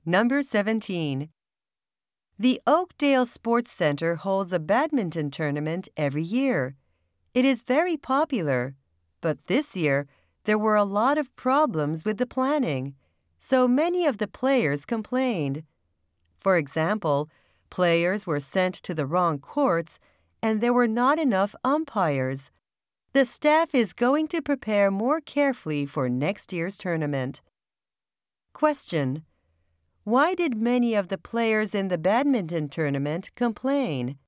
Number 17. The Oakdale Sports Center holds a badminton tournament every year. It is very popular, but this year there were a lot of problems with the planning, so many of the players complained. For example, players were sent to the wrong courts and there were not enough umpires. The staff is going to prepare more carefully for next year's tournament. Question: why did many of the players in the badminton tournament complain?